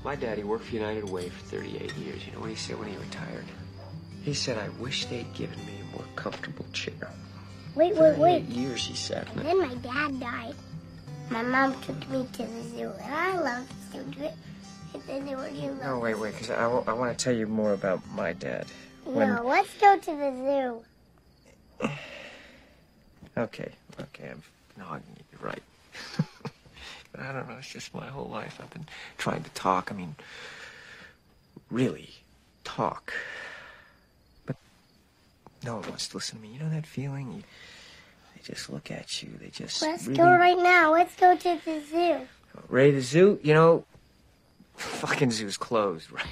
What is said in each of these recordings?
My daddy worked for United Way for 38 years. You know what he said when he retired? He said, I wish they'd given me a more comfortable chair. Wait. 38 years, he said. And then my dad died. My mom took me to the zoo, and I loved the zoo. And then they were No, wait, because I want to tell you more about my dad. No, let's go to the zoo. Okay, you're right. But I don't know, it's just my whole life I've been trying to talk. I mean, really talk. But no one wants to listen to me. You know that feeling? They just look at you. They just Let's really... go right now. Let's go to the zoo. Ray, the zoo? You know, fucking zoo's closed, right?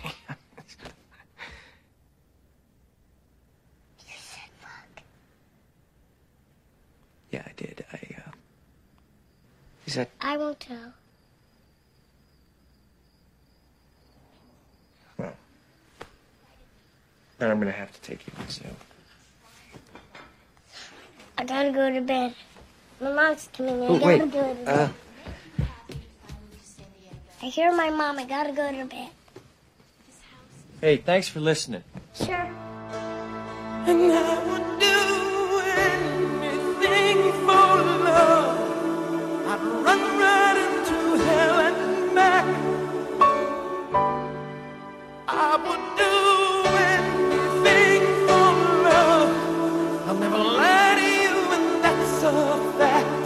You said fuck. Yeah, I did. Is that... I won't tell. Well, then I'm gonna have to take you to the zoo. I gotta go to bed. My mom's coming in. Oh, I gotta wait. go to bed. I hear my mom. I gotta go to bed. Hey, thanks for listening. Sure. And I would do anything for love. I'd run right into hell and back. I would do anything for love. I'll never lie to you, and that's a fact.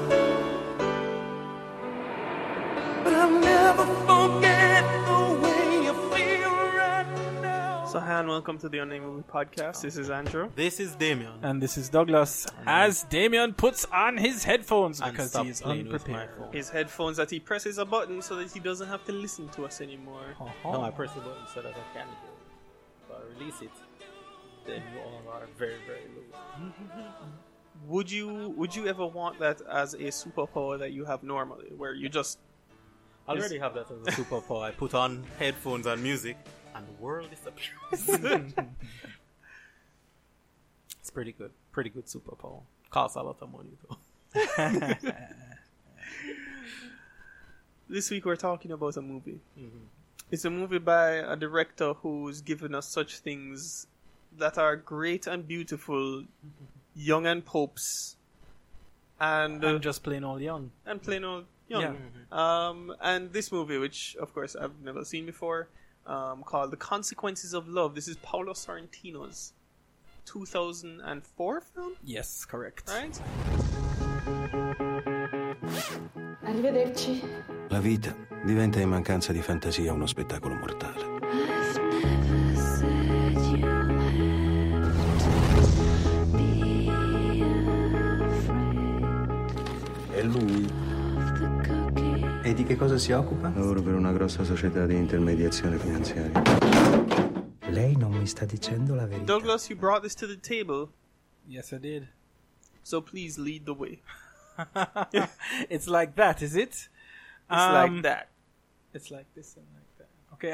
But I'll never forget the way you feel right now. So hi and welcome to the Unnamed Movie Podcast. This is Andrew. This is Damien. And this is Douglas, as Damien puts on his headphones And because stop he is playing with my unprepared. phone. His headphones that he presses a button so that he doesn't have to listen to us anymore. No, I press the button so that I can hear it. If I release it, then you all are very, very low. Would you ever want that as a superpower that you have normally, where you just I already have that as a superpower. I put on headphones and music, and the world disappears. It's pretty good. Pretty good superpower. Costs a lot of money, though. This week we're talking about a movie. It's a movie by a director who's given us such things that are great and beautiful, young and popes, and just plain old young. and plain old young. And this movie, which of course I've never seen before, called The Consequences of Love. This is Paolo Sorrentino's 2004 film, Yes, correct. right? Arrivederci. La vita diventa in mancanza di fantasia uno spettacolo mortale. E lui? E di che cosa si occupa? Lavoro per una grossa società di intermediazione finanziaria. Lei non mi sta dicendo la verità. Douglas, you brought this to the table, Yes, I did. so please lead the way. It's like that, is it? It's like that. It's like this and like that. Okay.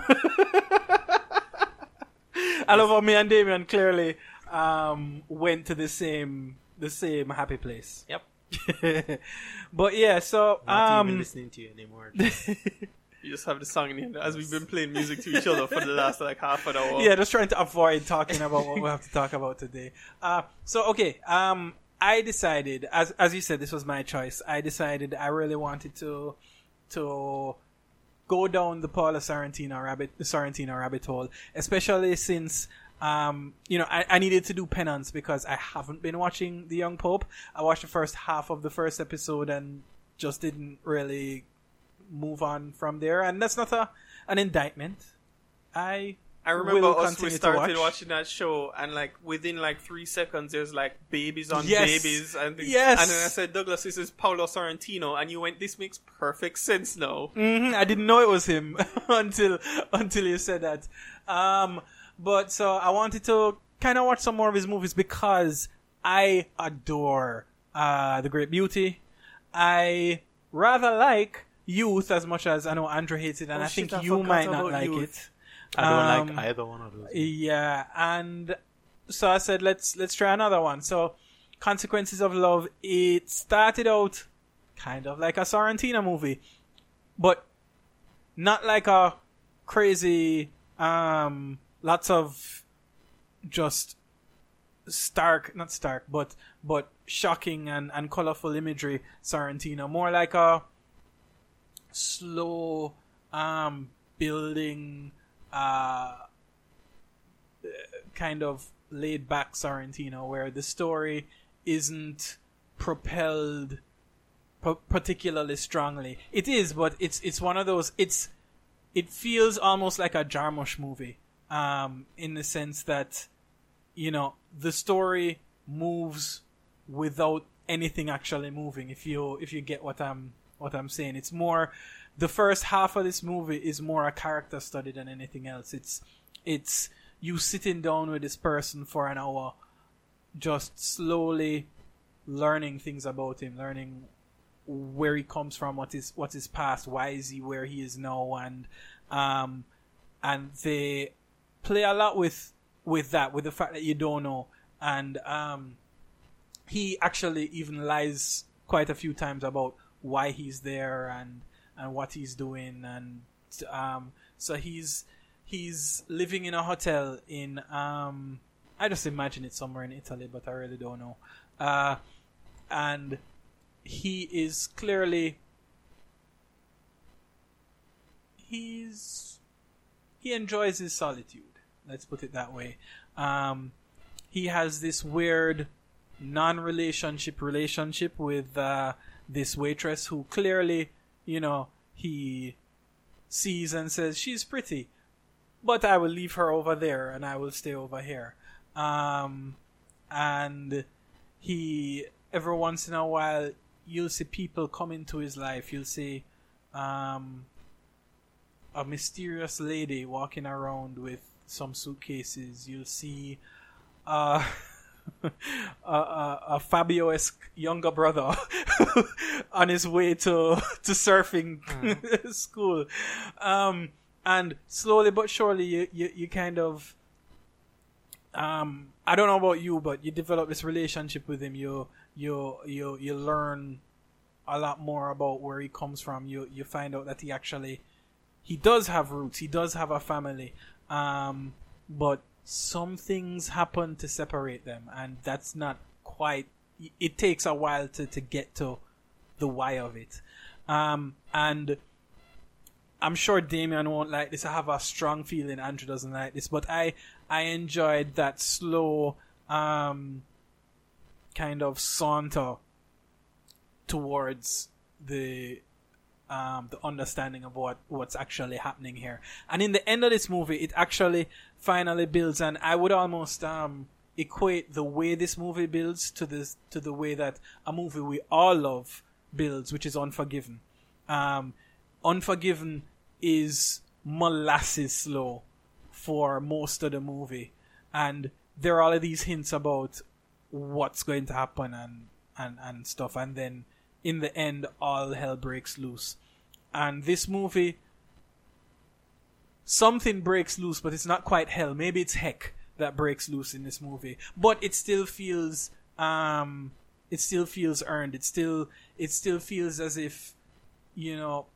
I love how me and Damien clearly went to the same happy place. Yep. But yeah, so Not even listening to you anymore. You just have the song in the end, as we've been playing music to each other for the last like half an hour. yeah, just trying to avoid talking about what we have to talk about today. I decided, as you said, this was my choice. I decided I really wanted to go down the Paolo Sorrentino rabbit hole, especially since I needed to do penance because I haven't been watching The Young Pope. I watched the first half of the first episode and just didn't really move on from there. And that's not an indictment. I remember will us, we continue to started watch. watching that show, and like within like 3 seconds, there's like babies on Yes. babies, and Yes. and then I said, Douglas, this is Paolo Sorrentino, and you went, this makes perfect sense now. I didn't know it was him until you said that. But so I wanted to kind of watch some more of his movies because I adore The Great Beauty. I rather like Youth as much as I know Andrew hates it, and I think you forgot might not about like Youth. it. I don't like either one of those. Yeah, and so I said let's try another one. So Consequences of Love, it started out kind of like a Sorrentino movie, but not like a crazy, lots of just not stark, but shocking and colorful imagery Sorrentino. More like a slow, building, kind of laid back Sorrentino, where the story isn't propelled particularly strongly. It is, but it's one of those. It feels almost like a Jarmusch movie, in the sense that, you know, the story moves without anything actually moving. If you get what I'm saying, it's more, the first half of this movie is more a character study than anything else. It's you sitting down with this person for an hour, just slowly learning things about him, learning where he comes from, what's his past, why is he where he is now, and they play a lot with that, with the fact that you don't know, and he actually even lies quite a few times about why he's there and what he's doing, and so he's living in a hotel in I just imagine it's somewhere in Italy, but I really don't know, and he is clearly he enjoys his solitude, let's put it that way. He has this weird non-relationship with this waitress who clearly, you know, he sees and says, she's pretty, but I will leave her over there and I will stay over here. And he, every once in a while, you'll see people come into his life. You'll see a mysterious lady walking around with some suitcases. You'll see a Fabio-esque younger brother on his way to surfing school. And slowly but surely you kind of, I don't know about you, but you develop this relationship with him. You learn a lot more about where he comes from. You find out that he does have roots. He does have a family. But some things happen to separate them, and that's not quite, it takes a while to get to the why of it. And I'm sure Damien won't like this. I have a strong feeling Andrew doesn't like this, but I enjoyed that slow, kind of saunter towards the understanding of what's actually happening here. And in the end of this movie, it actually finally builds, and I would almost equate the way this movie builds to the way that a movie we all love builds, which is Unforgiven. Unforgiven is molasses slow for most of the movie, and there are all of these hints about what's going to happen and stuff, and then in the end all hell breaks loose. And this movie, something breaks loose, but it's not quite hell. Maybe it's heck that breaks loose in this movie, but it still feels earned. It still feels as if, you know,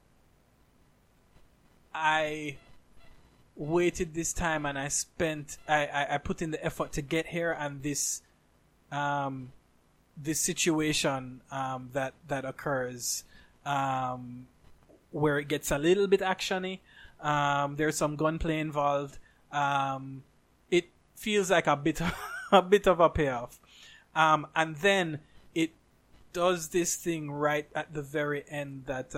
I waited this time and I put in the effort to get here, and this situation that occurs, where it gets a little bit actiony, there's some gunplay involved, it feels like a bit of a payoff, and then it does this thing right at the very end that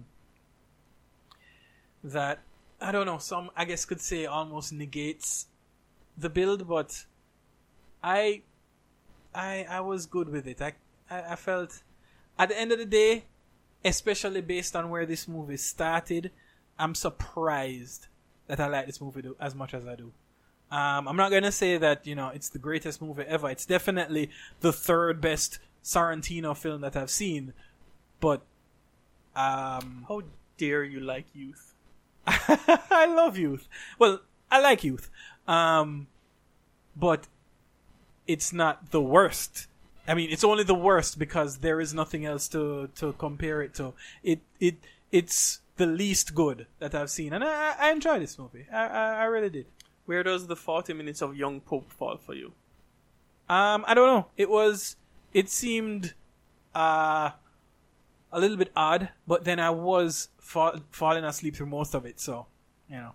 I don't know, some I guess could say almost negates the build, but I was good with it. I felt at the end of the day, especially based on where this movie started, I'm surprised that I like this movie as much as I do. I'm not going to say that, you know, it's the greatest movie ever. It's definitely the third best Sorrentino film that I've seen, but how dare you like Youth? I love Youth. Well, I like Youth. But it's not the worst. I mean, it's only the worst because there is nothing else to compare it to. It's the least good that I've seen, and I enjoyed this movie. I really did. Where does the 40 minutes of Young Pope fall for you? I don't know. It seemed a little bit odd, but then I was falling asleep through most of it, so, you know.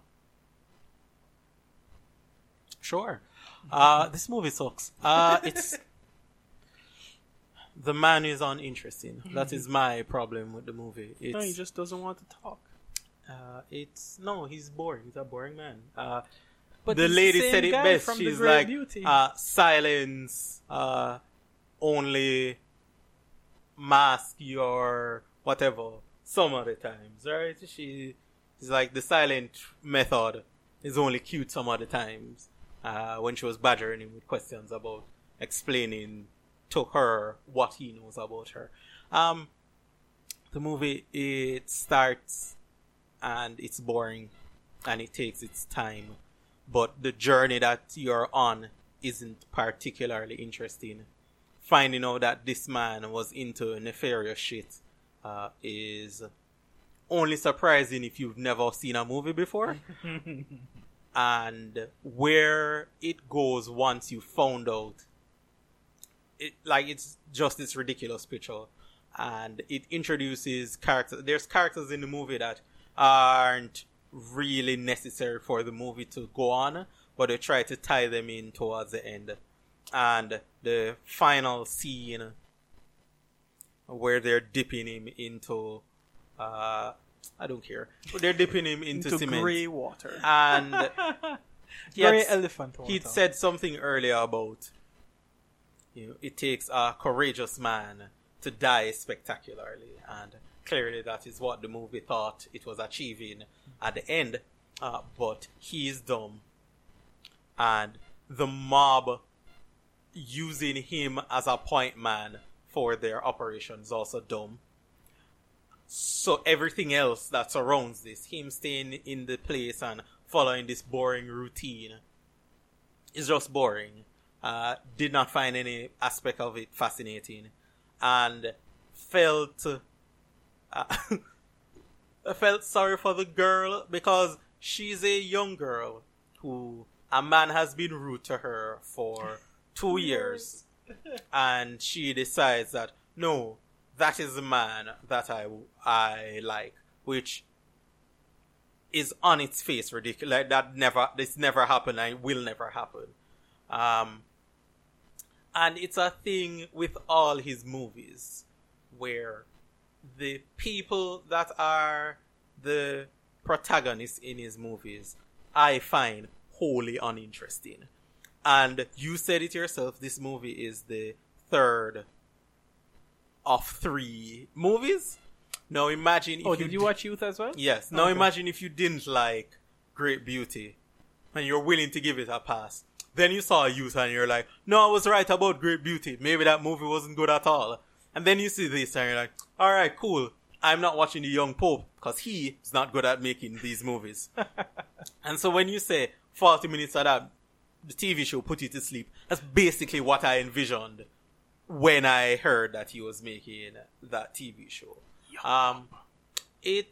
Sure. This movie sucks. It's the man is uninteresting. That is my problem with the movie. No, he just doesn't want to talk. He's boring. He's a boring man. But the lady said it best. From She's The Great like, Beauty. silence only mask your whatever some of the times, right? She's like, the silent method is only cute some of the times. When she was badgering him with questions about explaining to her what he knows about her. The movie, it starts and it's boring and it takes its time, but the journey that you're on isn't particularly interesting. Finding out that this man was into nefarious shit is only surprising if you've never seen a movie before. And where it goes once you found out, it's just this ridiculous picture. And it introduces characters. There's characters in the movie that aren't really necessary for the movie to go on, but they try to tie them in towards the end. And the final scene where they're dipping him into I don't care. They're dipping him into cement. Grey water. And Grey elephant water. He'd said something earlier about, it takes a courageous man to die spectacularly. And clearly that is what the movie thought it was achieving at the end. But he's dumb. And the mob using him as a point man for their operation is also dumb. So everything else that surrounds this, him staying in the place and following this boring routine, is just boring. Did not find any aspect of it fascinating, and felt sorry for the girl, because she's a young girl who a man has been rude to her for 2 years, and she decides that no, that is the man that I like, which is on its face ridiculous. Like this never happened and will never happen. And it's a thing with all his movies where the people that are the protagonists in his movies I find wholly uninteresting. And you said it yourself, this movie is the third of 3 movies. Now imagine if did you watch Youth as well? Yes. Now imagine if you didn't like Great Beauty and you're willing to give it a pass. Then you saw Youth and you're like, no, I was right about Great Beauty. Maybe that movie wasn't good at all. And then you see this and you're like, alright, cool. I'm not watching The Young Pope because he is not good at making these movies. And so when you say 40 minutes of that, the TV show put you to sleep, that's basically what I envisioned when I heard that he was making that TV show. The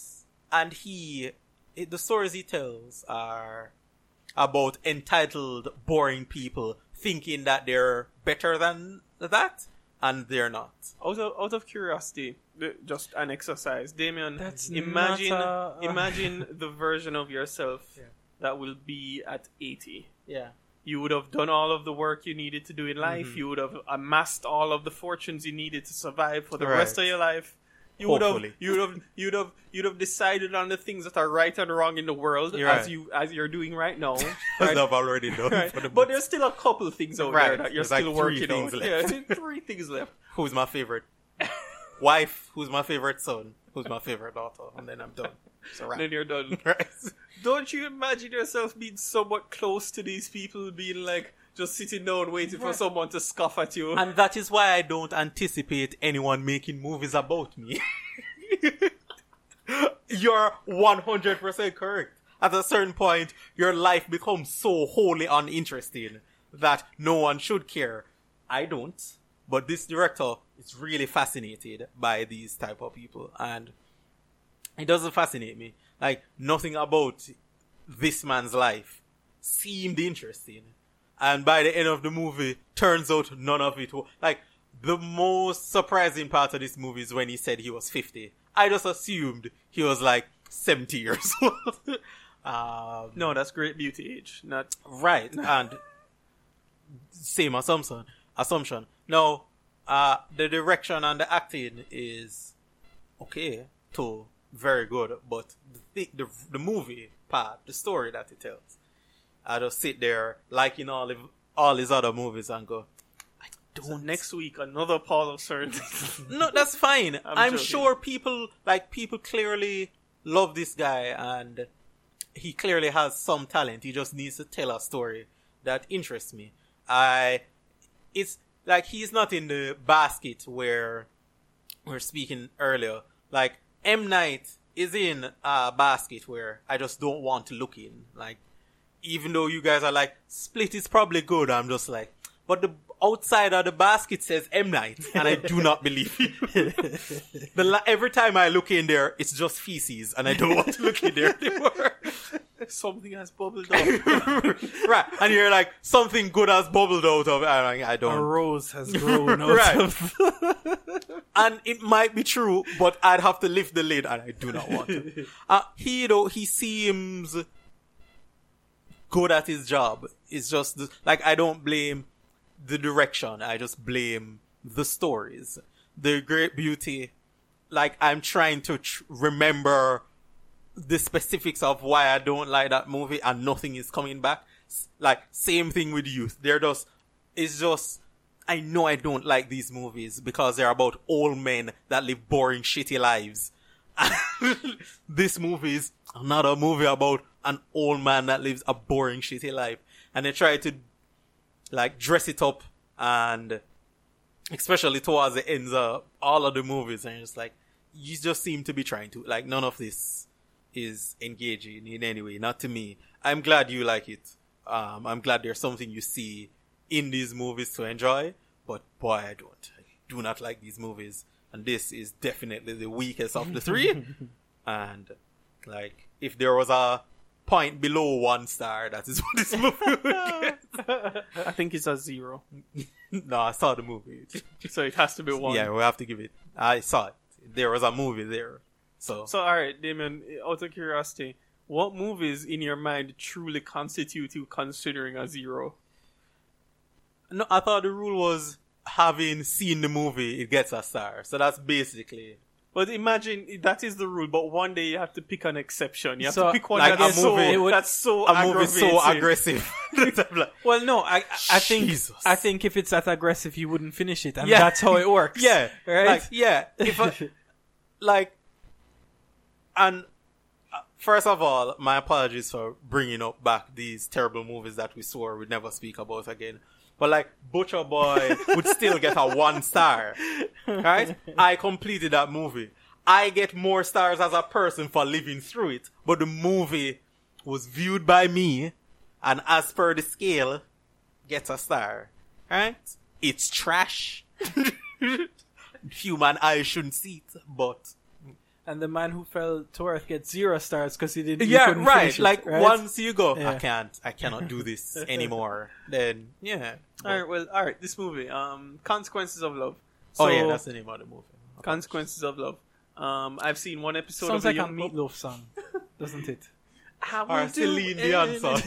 stories he tells are about entitled, boring people thinking that they're better than that, and they're not. Out of curiosity, just an exercise, Damien. Imagine the version of yourself that will be at 80. Yeah. You would have done all of the work you needed to do in life. Mm-hmm. You would have amassed all of the fortunes you needed to survive for the rest of your life. You would have decided on the things that are right and wrong in the world, as you're doing right now. As I've already done. Right. But there's still a couple of things out there that you're still working on. Yeah, 3 things left. Who's my favorite wife? Who's my favorite son? Who's my favorite daughter? And then I'm done. So then you're done. Right. Don't you imagine yourself being somewhat close to these people, being like just sitting down waiting for someone to scoff at you? And that is why I don't anticipate anyone making movies about me. You're 100% correct. At a certain point, your life becomes so wholly uninteresting that no one should care. I don't. But this director is really fascinated by these type of people. And it doesn't fascinate me. Like, nothing about this man's life seemed interesting. And by the end of the movie, turns out none of it was. Like, the most surprising part of this movie is when he said he was 50. I just assumed he was like 70 years old. No, that's Great Beauty age. Not right. And same assumption. Now, the direction and the acting is okay to very good, but the movie part, the story that it tells, I just sit there like in all his other movies and go, I don't. So next week, another Paul of Sorrentine. No, that's fine. I'm joking. sure people clearly love this guy and he clearly has some talent. He just needs to tell a story that interests me. It's like he's not in the basket where we're speaking earlier. Like, M. Night is in a basket where I just don't want to look in. Like, even though you guys are like, Split is probably good, I'm just like, but the outside of the basket says M. Night, and I do not believe you. Every time I look in there, it's just feces, and I don't want to look in there anymore. Something has bubbled up. Right, and you're like, something good has bubbled out of it. I don't. A rose has grown out Right. of. And it might be true, but I'd have to lift the lid, and I do not want to. He seems good at his job. It's just, like, I don't blame the direction. I just blame the stories. The Great Beauty, like, I'm trying to remember the specifics of why I don't like that movie, and nothing is coming back. Like, same thing with Youth. It's just, I know I don't like these movies because they're about old men that live boring, shitty lives. This movie is not a movie about an old man that lives a boring, shitty life. And they try to, like, dress it up, and especially towards the ends of all of the movies, and it's like, you just seem to be trying to, like, none of this is engaging in any way, not to me. I'm glad you like it. I'm glad there's something you see in these movies to enjoy, but boy, I do not like these movies, and this is definitely the weakest of the three. And, like, if there was a point below 1 star, that is what this movie would get. I think it's a 0. No, I saw the movie. So it has to be 1. Yeah, we have to give it. I saw it. There was a movie there. So alright, Damon, out of curiosity, what movies in your mind truly constitute you considering a 0? No, I thought the rule was having seen the movie, it gets a star. So that's basically. But imagine that is the rule, but one day you have to pick an exception. You have So, to pick one like that's a movie- that's so a movie so aggravating. aggressive. Well, no, I think Jesus. I think if it's that aggressive, you wouldn't finish it, and Yeah. that's how it works. Yeah, right. Like, yeah. If I, like, and first of all, my apologies for bringing up back these terrible movies that we swore we'd never speak about again. But, like, Butcher Boy would still get a 1 star, right? I completed that movie. I get more stars as a person for living through it, but the movie was viewed by me, and as per the scale, gets a star, right? It's trash. Human eyes shouldn't see it, but And the man who fell to earth gets 0 stars because he didn't. yeah, couldn't right. finish it, Like, right? once you go, Yeah. I cannot do this anymore. Then, yeah. Alright, this movie, Consequences of Love. Oh So, yeah, that's the name of the movie. Consequences of Love. I've seen one episode Sounds of like the a Young Pope. Meatloaf song, doesn't it? I Or will do Celine Dion song.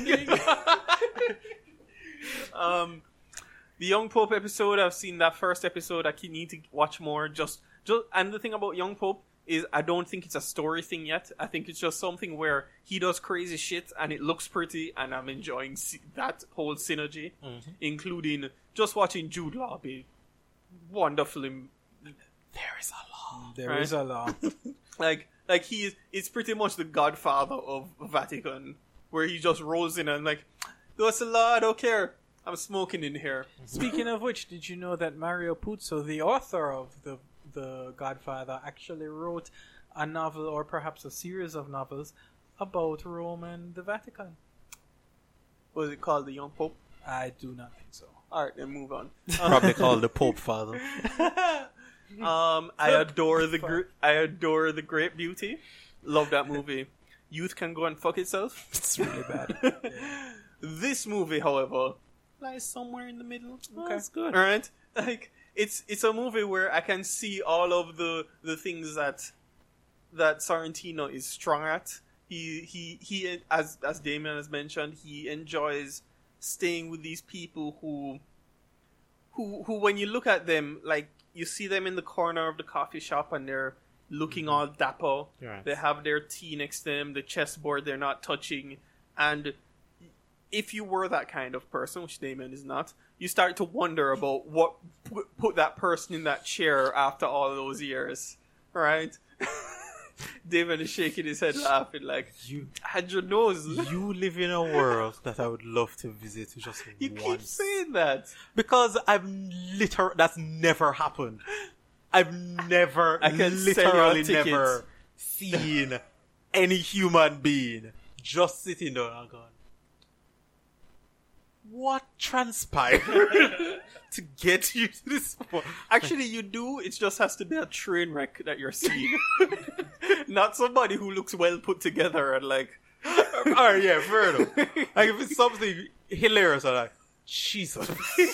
The Young Pope episode, I've seen that first episode. I need to watch more. Just, and the thing about Young Pope is I don't think it's a story thing yet. I think it's just something where he does crazy shit and it looks pretty, and I'm enjoying that whole synergy, including just watching Jude Law be wonderful. There is a law. There Right. is a law. Like it's pretty much the Godfather of Vatican, where he just rolls in and like, that's a law, I don't care. I'm smoking in here. Speaking of which, did you know that Mario Puzo, the author of the Godfather, actually wrote a novel, or perhaps a series of novels, about Rome and the Vatican? Was it called The Young Pope? I do not think so. Alright, then move on. Probably called the Pope Father. I adore the Great Beauty. Love that movie. Youth Can Go and Fuck Itself. It's really bad. This movie, however, lies somewhere in the middle. Okay, that's good. All right, like it's a movie where I can see all of the things that Sorrentino is strong at. He as Damien has mentioned, he enjoys staying with these people who when you look at them, like you see them in the corner of the coffee shop and they're looking all dapper. Right. They have their tea next to them, the chessboard they're not touching, and if you were that kind of person, which Damien is not, you start to wonder about what put that person in that chair after all those years, right? David is shaking his head laughing like, you had your nose. You live in a world that I would love to visit just You once. keep saying that. Because that's never happened. I've never, I can literally sell you a ticket. never seen any human being just sitting there and going, what transpired to get you to this point? Actually, you do. It just has to be a train wreck that you're seeing. Not somebody who looks well put together and like... Alright, yeah, fair enough. Like, if it's something hilarious, I'm like, Jesus.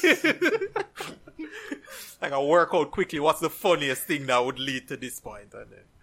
Like, I work out quickly what's the funniest thing that would lead to this point.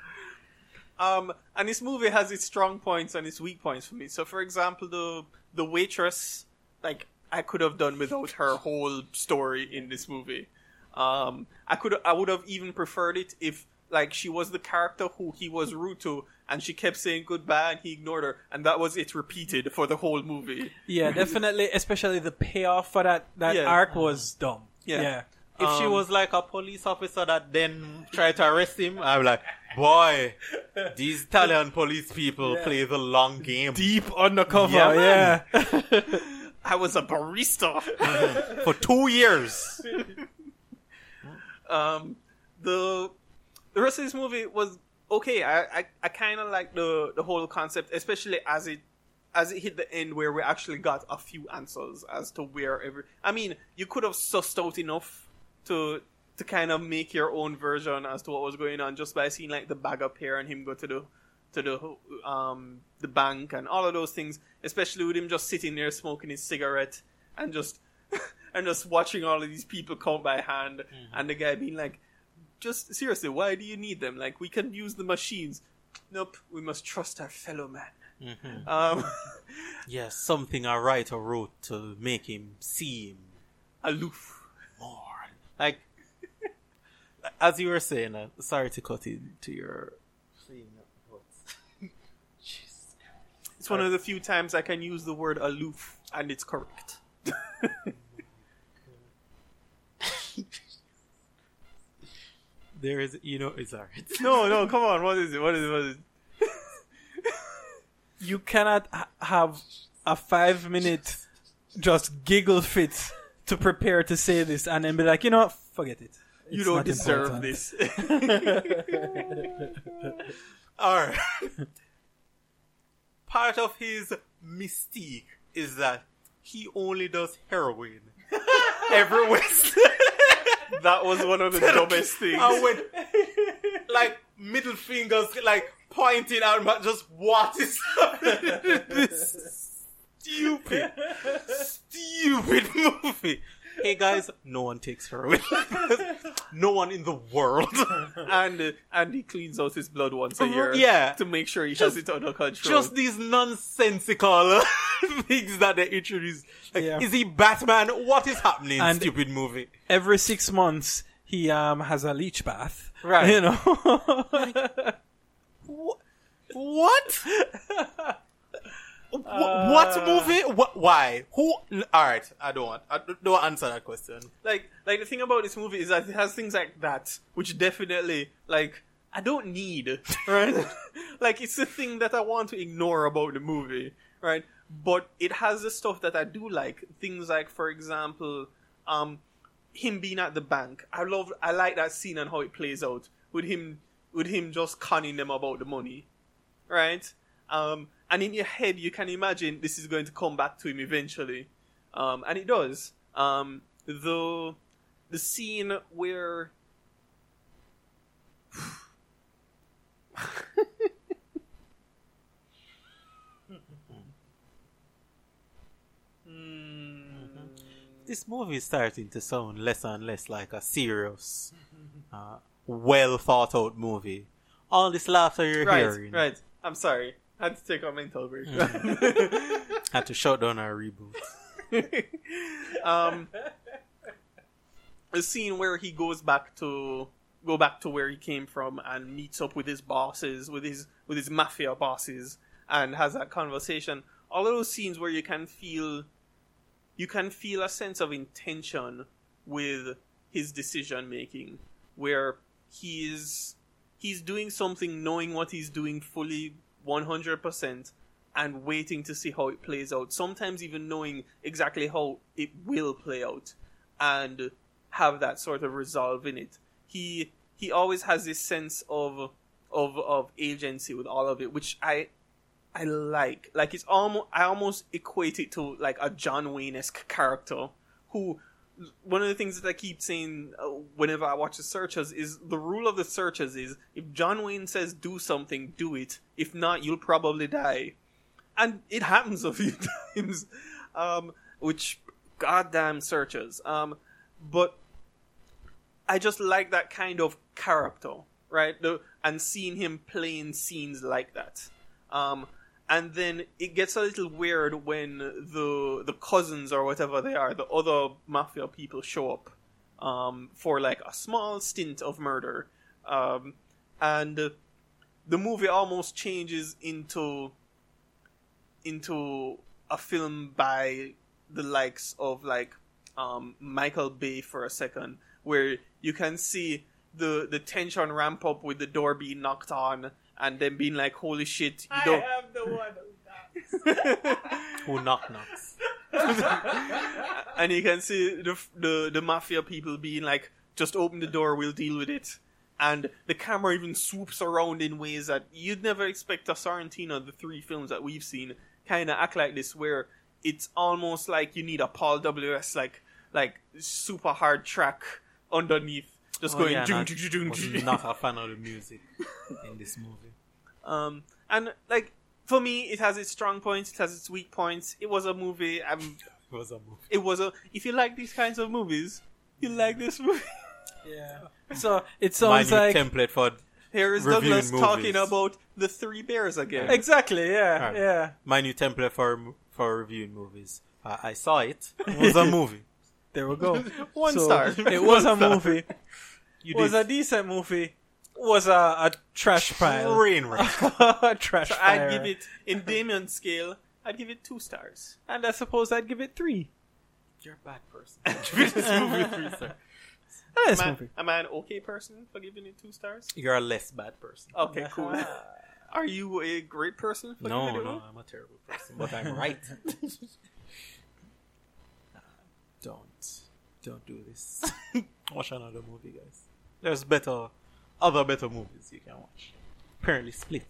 And this movie has its strong points and its weak points for me. So, for example, the waitress, like, I could have done without her whole story in this movie. I would have even preferred it if, like, she was the character who he was rude to, and she kept saying goodbye, and he ignored her, and that was it repeated for the whole movie. Yeah, definitely. Especially the payoff for that arc was dumb. Yeah. If she was like a police officer that then tried to arrest him, I'm like, boy, these Italian police people play the long game. Deep undercover, yeah. I was a barista for 2 years. The rest of this movie was okay. I kind of like the whole concept, especially as it hit the end where we actually got a few answers as to where I mean, you could have sussed out enough to kind of make your own version as to what was going on just by seeing like the bag appear and him go to the bank and all of those things, especially with him just sitting there smoking his cigarette and just watching all of these people come by hand, and the guy being like, just seriously, why do you need them? Like, we can use the machines. Nope, we must trust our fellow man. Yes, something a writer wrote to make him seem aloof. More like, as you were saying, sorry to cut into your thing. It's one of the few times I can use the word aloof, and it's correct. There is, it's alright. No, come on. What is it? You cannot have a 5-minute just giggle fit to prepare to say this and then be like, you know what? Forget it. You don't deserve this. Alright. Part of his mystique is that he only does heroin every Wednesday. That was one of the dumbest things. And when, like, middle fingers, like, pointing out, but just what is happening? This stupid movie. Hey guys, no one takes heroin. No one in the world. And he cleans out his blood once a year to make sure he has it under control. Just these nonsensical things that they introduce. Like, is he Batman? What is happening in stupid movie? Every 6 months, he has a leech bath. Right. You know? What? What movie? Why? Who? Alright, I don't answer that question. Like the thing about this movie is that it has things like that, which definitely, like, I don't need, right? Like, it's the thing that I want to ignore about the movie, right? But it has the stuff that I do like. Things like, for example, him being at the bank. I like that scene and how it plays out with him just conning them about the money, right? And in your head, you can imagine this is going to come back to him eventually. And it does. The scene where... This movie is starting to sound less and less like a serious, well thought out movie. All this laughter you're hearing. Right. I'm sorry. I had to take a mental break. Had to shut down our reboot. A scene where he goes back to where he came from and meets up with his bosses, with his mafia bosses, and has that conversation. All of those scenes where you can feel a sense of intention with his decision making, where he's doing something knowing what he's doing fully 100% and waiting to see how it plays out. Sometimes even knowing exactly how it will play out and have that sort of resolve in it. He always has this sense of agency with all of it, which I like. Like it's I almost equate it to like a John Wayne-esque character who, one of the things that I keep saying whenever I watch The Searchers is the rule of The Searchers is if John Wayne says do something, do it. If not, you'll probably die. And it happens a few times. Which, goddamn Searchers. But I just like that kind of character, right? And seeing him playing scenes like that. And then it gets a little weird when the cousins or whatever they are, the other mafia people show up for like a small stint of murder. And the movie almost changes into a film by the likes of like Michael Bay for a second, where you can see the tension ramp up with the door being knocked on and then being like, holy shit, I am the one who knocks. And you can see the mafia people being like, just open the door, we'll deal with it. And the camera even swoops around in ways that you'd never expect a Sorrentino, the 3 films that we've seen, kind of act like this, where it's almost like you need a Paul W.S. like super hard track underneath, just going. Yeah, was not a fan of the music in this movie. And like for me, it has its strong points, it has its weak points. It was a movie. If you like these kinds of movies, you like this movie. Yeah. So it sounds like template for. Here is Douglas talking about The Three Bears again. Exactly. Yeah. Right. Yeah. My new template for reviewing movies. I saw it. It was a movie. There we go. One star. It was a movie. It was a decent movie. Was a trash pile. Train wreck. Trash pile. I'd give it, in Damien's scale, I'd give it 2 stars. And I suppose I'd give it 3. You're a bad person. Give this movie 3 stars. Am I an okay person for giving it 2 stars? You're a less bad person. Okay, cool. Are you a great person for giving it 1? No, I'm a terrible person, but I'm right. Don't do this. Watch another movie, guys. There's other better movies you can watch. Apparently Split.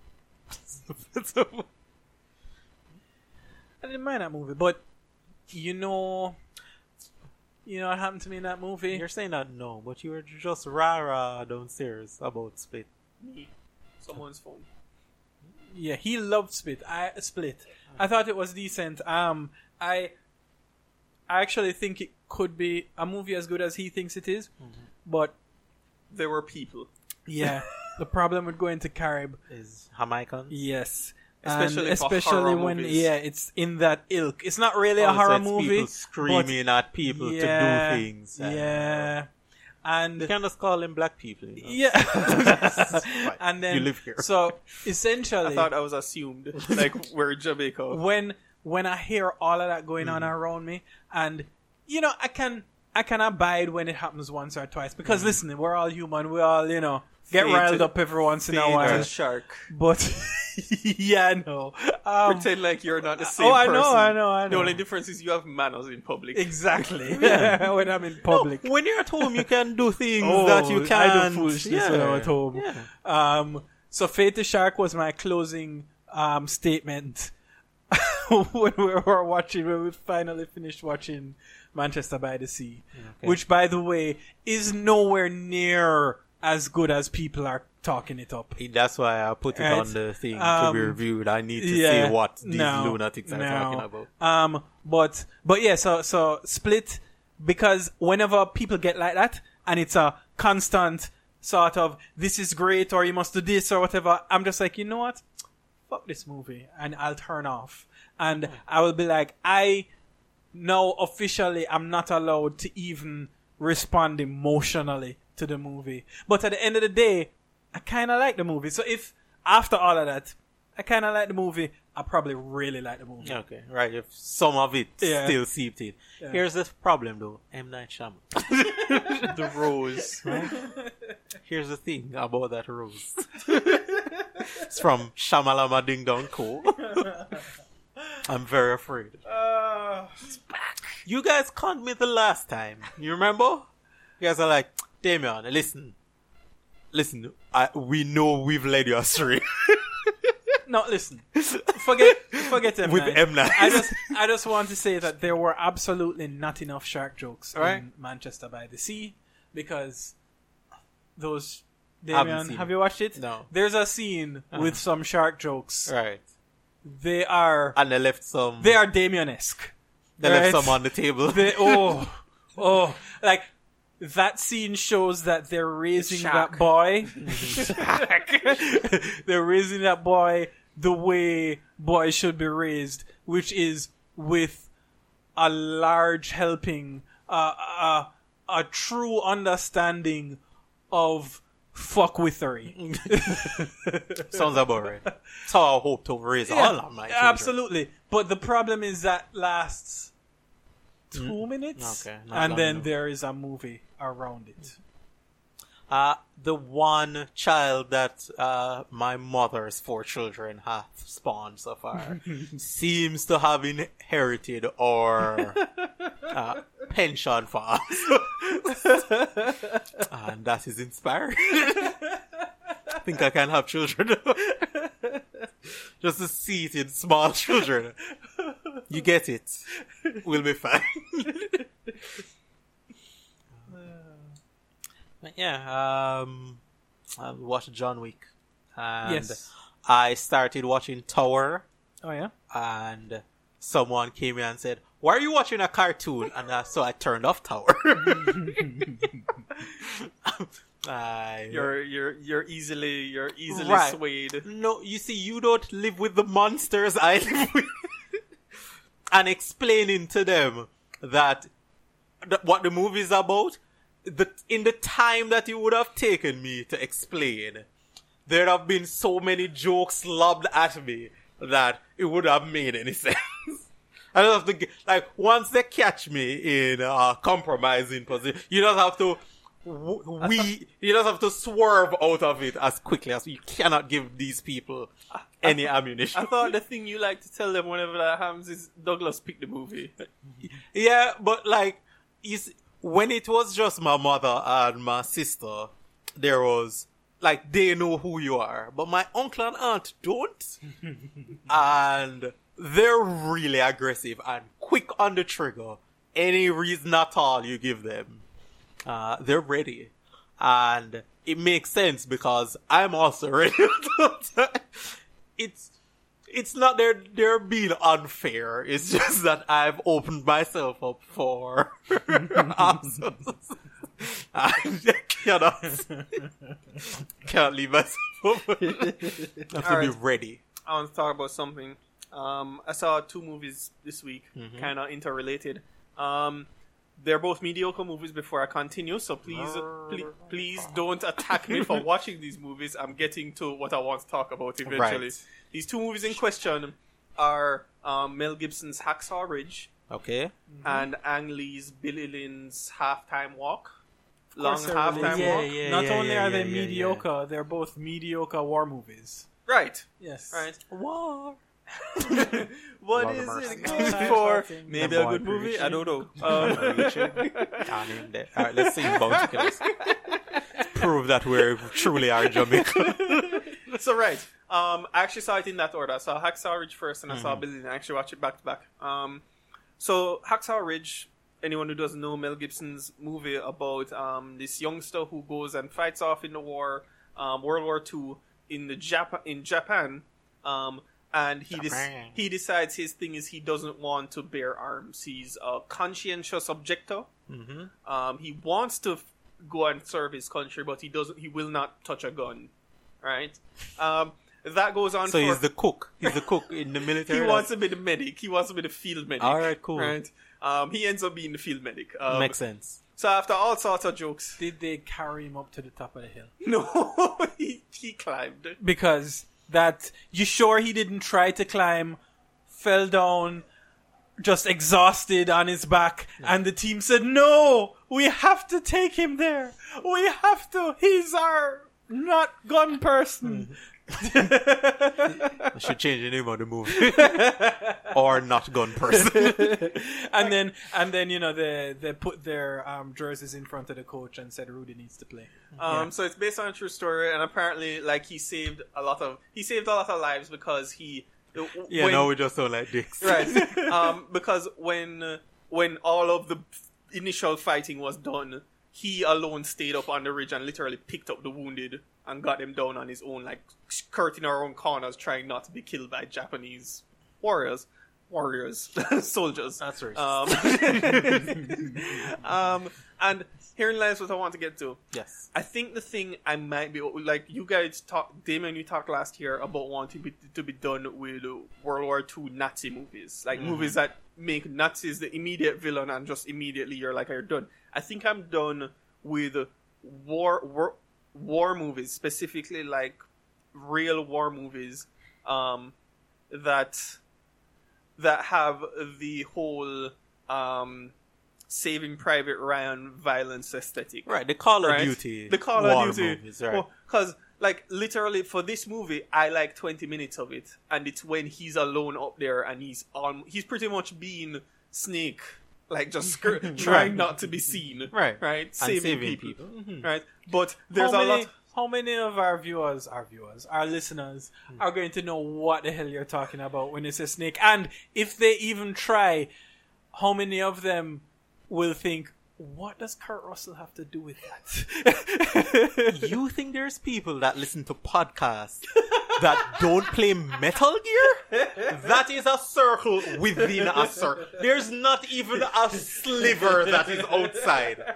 I didn't mind that movie, but you know what happened to me in that movie? You're saying that no, but you were just rah-rah downstairs about Split. Me. Someone's phone. Yeah, he loved Split. I thought it was decent. I actually think it could be a movie as good as he thinks it is, but there were people. Yeah, the problem with going to Carib is Jamaicans. Yes, especially when movies. It's in that ilk. It's not really a horror movie. People screaming at people to do things. Yeah. And you can just call them black people. You know? Yeah. And then you live here. So essentially, I thought I was assumed like we're in Jamaica. When I hear all of that going on around me, and I can abide when it happens once or twice because listen, we're all human. We all get riled up every once in a while. Shark. But yeah, no. Pretend like you're not the same person. I know. The only difference is you have manners in public. Exactly. When I'm in public. No, when you're at home, you can do things that you can't. I do foolishness when I'm at home. Yeah. So Fate the Shark was my closing statement when we finally finished watching Manchester by the Sea, which, by the way, is nowhere near as good as people are talking it up. That's why I put it Right. on the thing to be reviewed. I need to see what these lunatics are talking about. But yeah, so Split, because whenever people get like that, and it's a constant sort of, this is great, or you must do this, or whatever, I'm just like, you know what? Fuck this movie, and I'll turn off. And I will be like, now officially I'm not allowed to even respond emotionally to the movie. But at the end of the day, I kind of like the movie. So if after all of that, I kind of like the movie, I probably really like the movie. Okay, right. If some of it still seeped in. Yeah. Here's the problem, though. M. Night Shyamalan. The Rose. Right? Here's the thing about that rose. It's from Shamalama Ding Dong Co. I'm very afraid. You guys conned me the last time. You remember? You guys are like, Damien, listen, we know we've led you astray. No, listen. Forget M. With Night. M. Night. I just want to say that there were absolutely not enough shark jokes Right. in Manchester by the Sea, because those... Haven't Damien, seen have it. you watched it? No. There's a scene with some shark jokes. Right. They are And they left some. they are Damien-esque. They right? left some on the table. Like that scene shows that they're raising Shark. that boy. They're raising that boy the way boys should be raised, which is with a large helping, a true understanding of fuckwithery. Sounds about right. That's how I hope to raise all of my children. Absolutely. But the problem is that lasts 2 minutes, Okay, not and long then enough. there is a movie around it. The one child that my mother's 4 children have spawned so far seems to have inherited our pension funds. And that is inspiring. I think I can have children. Just to see it in small children. You get it. We'll be fine. Yeah, I watched John Wick. And Yes. I started watching Tower, Oh yeah. and someone came in and said, "Why are you watching a cartoon?" And so I turned off Tower. You're easily Right. swayed. No, you see, you don't live with the monsters I live with. And explaining to them that what the movie is about, in the time that it would have taken me to explain, there have been so many jokes lobbed at me that it would have made any sense. I don't have to once they catch me in a compromising position, you don't have to you just have to swerve out of it as quickly as you cannot give these people any ammunition. I thought the thing you like to tell them whenever that happens is Douglas picked the movie. Yeah, but when it was just my mother and my sister, there was they know who you are, but my uncle and aunt don't. And they're really aggressive and quick on the trigger. Any reason at all you give them, they're ready. And it makes sense because I'm also ready. It's not they're being unfair. It's just that I've opened myself up for answers. I can't leave myself open. I have to be ready. I want to talk about something. I saw 2 movies this week, kind of interrelated. They're both mediocre movies before I continue, so please don't attack me for watching these movies. I'm getting to what I want to talk about eventually. Right. These 2 movies in question are Mel Gibson's Hacksaw Ridge Okay. and Ang Lee's Billy Lynn's Halftime Walk. Long Halftime Walk. Not only are they yeah. mediocre, they're both mediocre war movies. Right. Yes. Right. War. What is it good for? Maybe a good movie? I don't know. Alright, let's sing Bounty Killers. Prove that we truly are Jamaica. So right. I actually saw it in that order. I saw Hacksaw Ridge first and I saw Billy Lynn. I actually watched it back to back. So Hacksaw Ridge, anyone who doesn't know, Mel Gibson's movie about this youngster who goes and fights off in the war World War II in Japan, and he decides his thing is he doesn't want to bear arms. He's a conscientious objector. He wants to go and serve his country, but he will not touch a gun. Right? That goes on. So he's the cook. He's the cook in the military. He wants to be the medic. He wants to be the field medic. All right, cool. Right? He ends up being the field medic. Makes sense. So after all sorts of jokes, Did they carry him up to the top of the hill? no, he climbed. Because you sure he didn't try to climb, fell down, just exhausted on his back, and the team said, "No, we have to take him there. We have to. He's our not gun person." I should change the name of the movie. Or not gun person. and then they put their jerseys in front of the coach and said Rudy needs to play. So it's based on a true story, and apparently, like, he saved a lot of lives because now we just don't like dicks. Right. Because when all of the initial fighting was done, he alone stayed up on the ridge and literally picked up the wounded and got them down on his own, like skirting our own corners, trying not to be killed by Japanese warriors, soldiers. That's right. And herein lies what I want to get to. Yes. I think the thing I might be like, you guys talked, Damon, you talked last year about wanting to be done with World War II Nazi movies, like movies that make Nazis the immediate villain and just immediately you're done. I think I'm done with war movies, specifically like real war movies, that have the whole Saving Private Ryan violence aesthetic. Right, the Call of Duty. The Call of Duty. Movies, right. Because, like, literally for this movie, I like 20 minutes of it, and it's when he's alone up there and he's pretty much being Snake, like just trying not to be seen. Right. Saving people. Mm-hmm. Right. But there's a lot. How many of our listeners are going to know what the hell you're talking about when you say Snake? And if they even try, how many of them will think, what does Kurt Russell have to do with that? You think there's people that listen to podcasts that don't play Metal Gear? That is a circle within a circle. There's not even a sliver that is outside.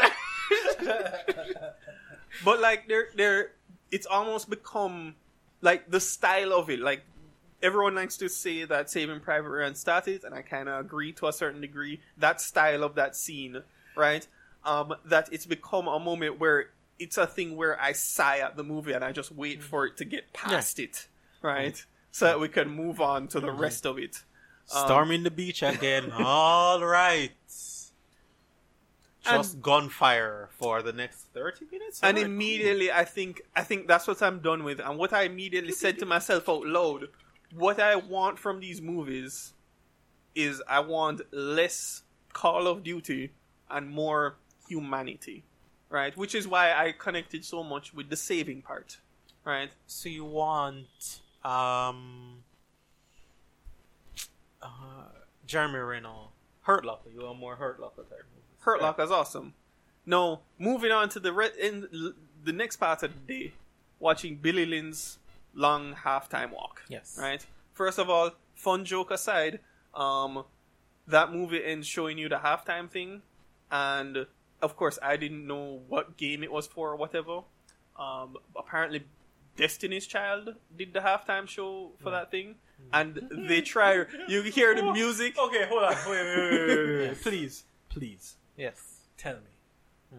But like it's almost become like the style of it. Like everyone likes to say that Saving Private Ryan started, and I kind of agree to a certain degree. That style of that scene, right? That it's become a moment where it's a thing where I sigh at the movie and I just wait for it to get past it, right? So that we can move on to the rest of it. Storming the beach again. All right. Just gunfire for the next 30 minutes. And immediately, I think that's what I'm done with. And what I immediately said to myself out loud, what I want from these movies is I want less Call of Duty and more humanity, right? Which is why I connected so much with the saving part, right? So you want Jeremy Renner, Hurt Locker. You want more Hurt Locker type movies. Hurt Locker is awesome. No, moving on to the next part of the day, watching Billy Lynn's long halftime walk. Yes. Right? First of all, fun joke aside, that movie ends showing you the halftime thing, and of course I didn't know what game it was for or whatever. Apparently Destiny's Child did the halftime show for that thing, and they try, you hear the music. Okay, hold on. Wait. Please. Yes. Tell me.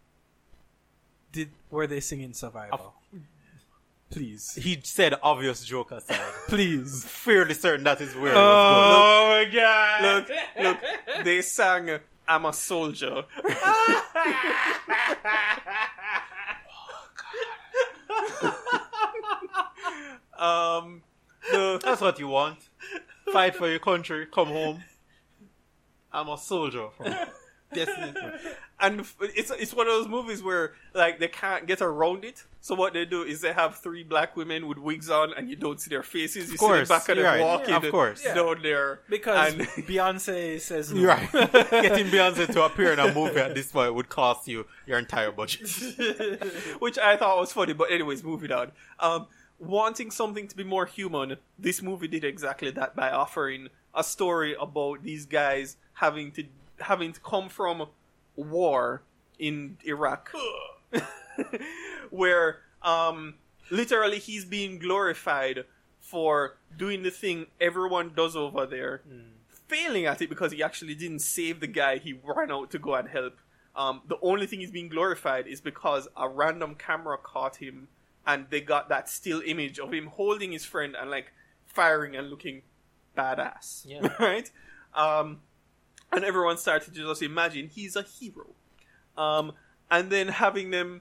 Were they singing Survivor? Please. He said obvious joke aside. Please. Fairly certain that is where oh my god. Look, they sang I'm a Soldier. That's what you want. Fight for your country, come home. I'm a soldier. Definitely. And it's one of those movies where like they can't get around it. So what they do is they have 3 black women with wigs on, and you don't see their faces. You see the back of them walking down there. Because Beyonce says no. Right. Getting Beyonce to appear in a movie at this point would cost you your entire budget. Which I thought was funny, but anyways, moving on. Wanting something to be more human, this movie did exactly that by offering a story about these guys having to come from war in Iraq, where literally he's being glorified for doing the thing everyone does over there, failing at it because he actually didn't save the guy he ran out to go and help. The only thing he's being glorified is because a random camera caught him, and they got that still image of him holding his friend and like firing and looking badass. Yeah. Right? And everyone started to just imagine he's a hero. And then having them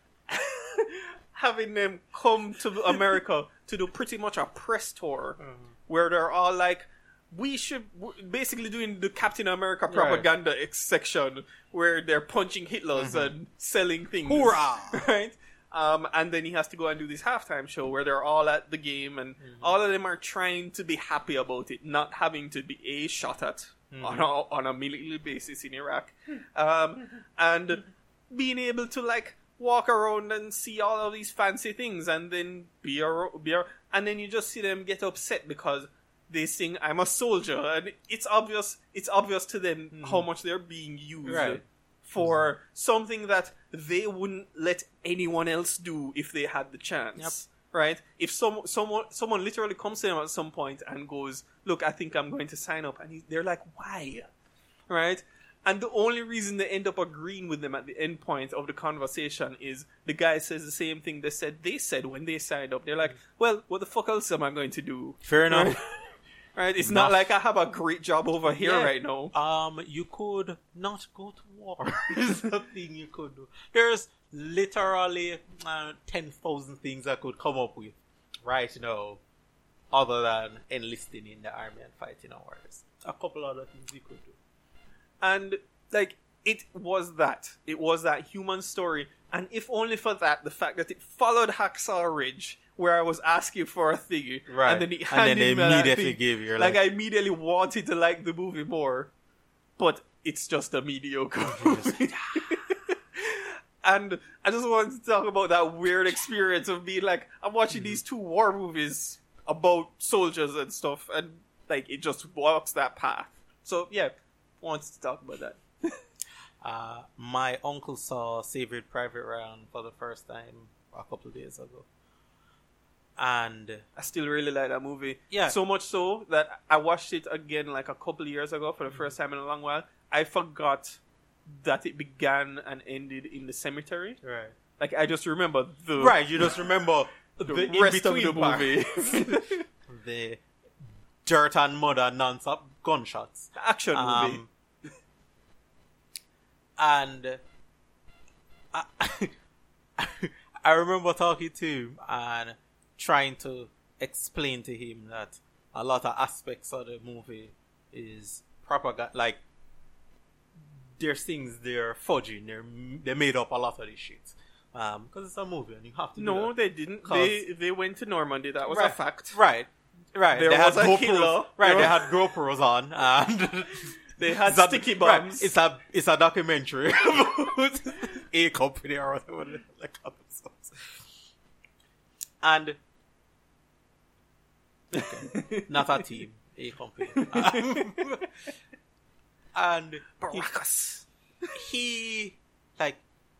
come to America to do pretty much a press tour where they're all like, we should basically doing the Captain America propaganda section where they're punching Hitlers and selling things. Hoorah! Right? And then he has to go and do this halftime show where they're all at the game, and all of them are trying to be happy about it, not having to be shot at on a military basis in Iraq, and being able to like walk around and see all of these fancy things, and then and then you just see them get upset because they sing "I'm a soldier," and it's obvious to them how much they're being used for something that they wouldn't let anyone else do if they had the chance. Right? If someone literally comes to them at some point and goes, "Look, I think I'm going to sign up," and they're like, "Why?" Right? And the only reason they end up agreeing with them at the end point of the conversation is the guy says the same thing they said when they signed up. They're like, "Well, what the fuck else am I going to do?" Fair enough. Right? It's not like I have a great job over here right now. You could not go to war. Is the thing you could do. There's literally 10,000 things I could come up with right now, other than enlisting in the army and fighting our wars. A couple other things you could do. And like it was that human story, and if only for that, the fact that it followed Hacksaw Ridge, where I was asking for a thing, and then they immediately give you like I immediately wanted to like the movie more, but it's just a mediocre movie. And I just wanted to talk about that weird experience of being like, I'm watching these 2 war movies about soldiers and stuff, and like it just walks that path. So yeah, wanted to talk about that. My uncle saw Saving Private Ryan for the first time a couple of days ago, and I still really like that movie. Yeah, so much so that I watched it again like a couple of years ago for the first time in a long while. I forgot that it began and ended in the cemetery. Right. Like I just remember you just remember the rest of the movie. The dirt and mud and non-stop gunshots. The action movie. And I remember talking to him and trying to explain to him that a lot of aspects of the movie is propaganda. Like, there's things they're fudging. They made up a lot of this shit. Because it's a movie and you have to do that. They didn't. They went to Normandy. That was a fact. Right. There was a killer. Right, they had GoPros on. And they had sticky bombs. Right. It's a documentary about A Company or whatever. And okay, not a team, A Company. And Baracus. He like,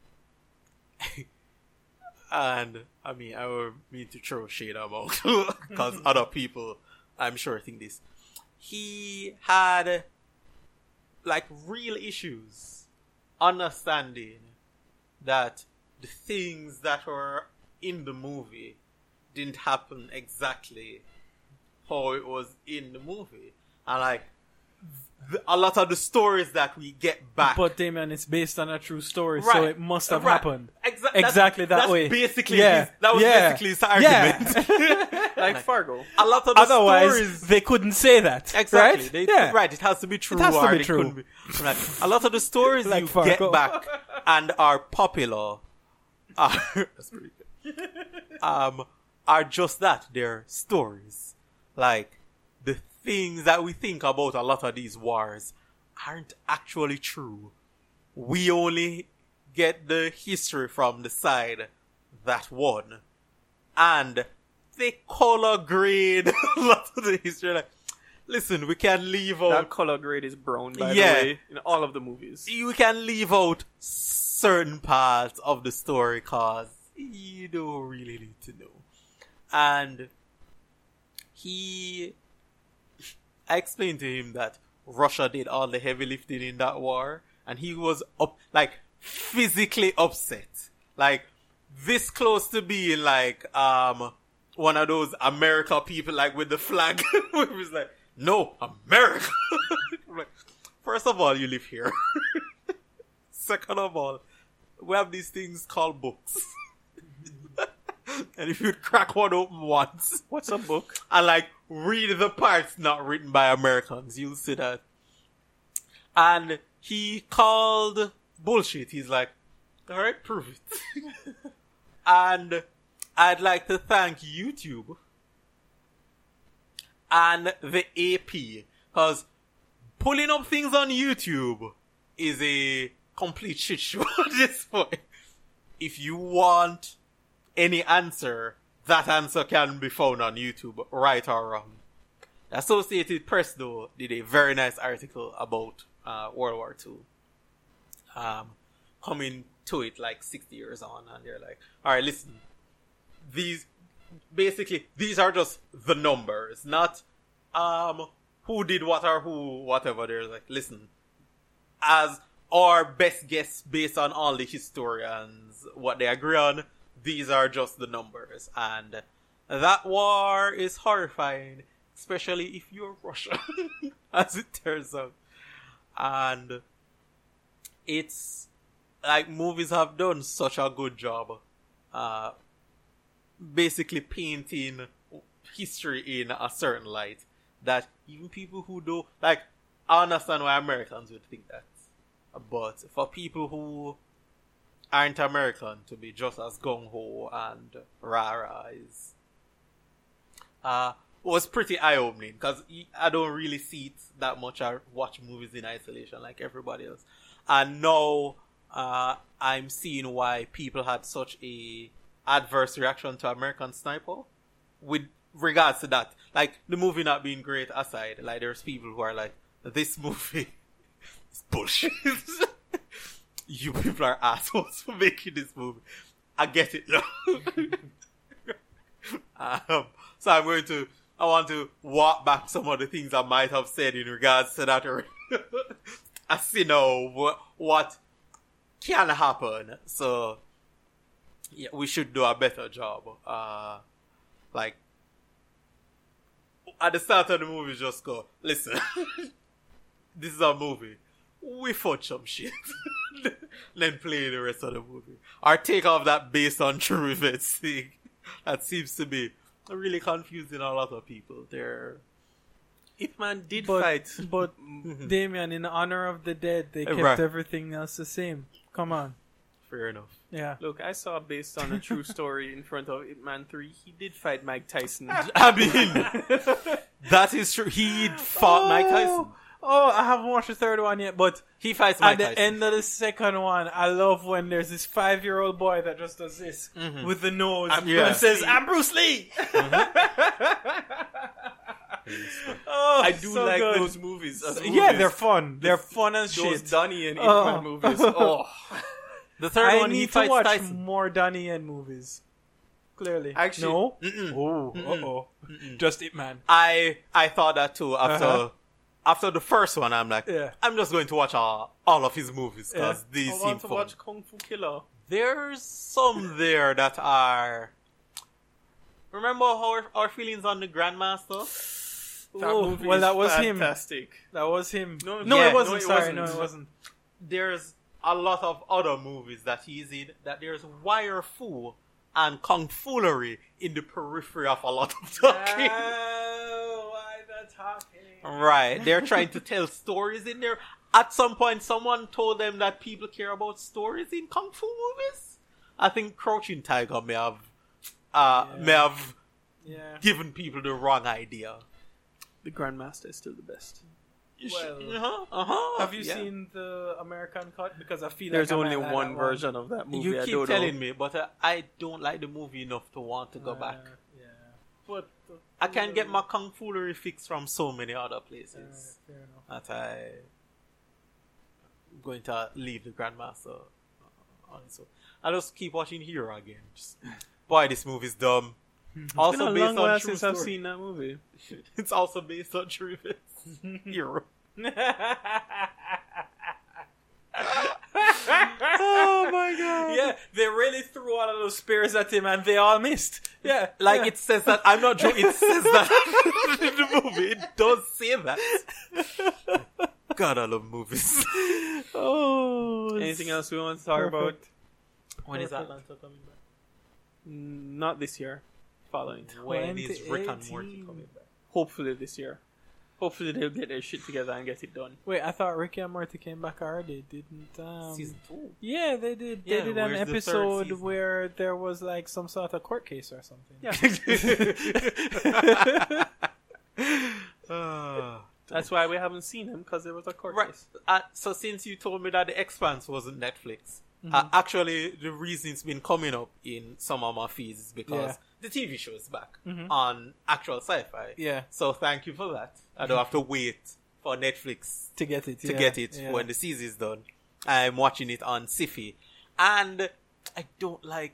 and I mean, I would mean to throw shade about because other people, I'm sure, think this. He had like real issues understanding that the things that were in the movie didn't happen exactly how it was in the movie, and like a lot of the stories that we get back. But Damien, it's based on a true story, so it must have happened exactly that way. Basically, that was basically his argument. Like Fargo. A lot of the Otherwise, stories... they couldn't say that. Exactly. Right? Right, it has to be true. It has to or be it true. couldn't be. Right. A lot of the stories Like you Fargo. get back and are popular are, that's pretty good. Are just that. They're stories. Like, the things that we think about a lot of these wars aren't actually true. We only get the history from the side that won. And they color grade a lot of the history. Like, listen, we can leave out... That color grade is brown, by the Yeah. way, in all of the movies. You can leave out certain parts of the story because you don't really need to know. And I explained to him that Russia did all the heavy lifting in that war, and he was physically upset. Like, this close to being like, one of those America people, like, with the flag. Where he was like, no, America! Like, first of all, you live here. Second of all, we have these things called books. And if you crack one open once, What's a book? and like read the parts not written by Americans, you'll see that. And he called bullshit. He's like, alright, prove it. And I'd like to thank YouTube and the AP, because pulling up things on YouTube is a complete shit show at this point. If you want any answer, that answer can be found on YouTube, right or wrong. The Associated Press, though, did a very nice article about World War II. Coming to it like 60 years on, and they're like, alright, listen, these are just the numbers, not who did what or who, whatever. They're like, listen, as our best guess based on all the historians, what they agree on, these are just the numbers. And that war is horrifying, especially if you're Russia, as it turns out. And it's like, movies have done such a good job basically painting history in a certain light that even people who do, like, I understand why Americans would think that, but for people who aren't American to be just as gung-ho and rah-rah is was pretty eye-opening, because I don't really see it that much. I watch movies in isolation like everybody else, and now I'm seeing why people had such a adverse reaction to American Sniper with regards to that. Like, the movie not being great aside, like, there's people who are like, this movie is bullshit. You people are assholes for making this movie. I get it now. So I want to walk back some of the things I might have said in regards to that. I see now what can happen. So, yeah, we should do a better job. Like, at the start of the movie, just go, listen, this is a movie. We fought some shit. Then play the rest of the movie. Or take off that based on true events thing. That seems to be really confusing a lot of people. If man did fight. But, Damien, in honor of the dead, they kept Right. everything else the same. Come on. Fair enough. Yeah. Look, I saw based on a true story in front of Ip Man 3, he did fight Mike Tyson. I mean, that is true. He fought Mike Tyson. Oh, I haven't watched the third one yet, but He fights at Mike the Tyson. end of the second one, I love when there's this 5-year-old boy that just does this with the nose Yeah. and says, "I'm Bruce Lee." Oh, I do so like good. those movies. As Yeah, movies. they're fun. They're fun as Those shit. Donnie and Ip Oh. Man movies. Oh. The third I one, he need to fights watch Tyson. more Donnie Yen movies. Clearly, Actually- no. Mm-mm. Oh, uh-oh. Just Ip Man. I thought that too after the first one. I'm like, Yeah. I'm just going to watch all of his movies because Yeah. these I seem want to fun. watch Kung Fu Killer. There's some there that are. Remember our feelings on the Grandmaster? That Oh, movie well, is that was him. fantastic. That was him. No, No, yeah, it wasn't. no, it Sorry, wasn't. no, it wasn't. There's a lot of other movies that he's in. That there's Wire Fu, and kung foolery in the periphery of a lot of talking. Why the talking? Right. They're trying to tell stories in there. At some point, someone told them that people care about stories in kung fu movies. I think Crouching Tiger may have given people the wrong idea. The Grandmaster is still the best. Well, have you seen the American cut? Because I feel there's like only one version of that movie. You keep telling me, but I don't like the movie enough to want to go back. Yeah, but I can get my kung foolery fix from so many other places. Fair enough. That I'm going to leave the Grandmaster on. So I just keep watching Hero again. Boy, this movie's dumb. Also it's been a based long on while true since story. I've seen that movie. It's also based on true events. Hero. Oh my god! Yeah, they really threw all of those spears at him, and they all missed. Yeah, Like it says that. I'm not joking. It says that in the movie. It does say that. God, I love movies. Oh. Anything else we want to talk about? When is Atlanta coming back? Not this year. Following. When is Rick and Morty coming back? Hopefully this year. Hopefully they'll get their shit together and get it done. Wait, I thought Rick and Morty came back already. Didn't Season 2. Yeah, they did. They Yeah, did an where's the third episode season? where there was like some sort of court case or something. Yeah. That's why we haven't seen him, because there was a court Right. case. So since you told me that The Expanse wasn't Netflix, actually the reason it's been coming up in some of my feeds is because the TV show is back on actual sci-fi. Yeah. So thank you for that. I don't have to wait for Netflix To get it. to get it when the season is done. I'm watching it on Sci-Fi. And I don't like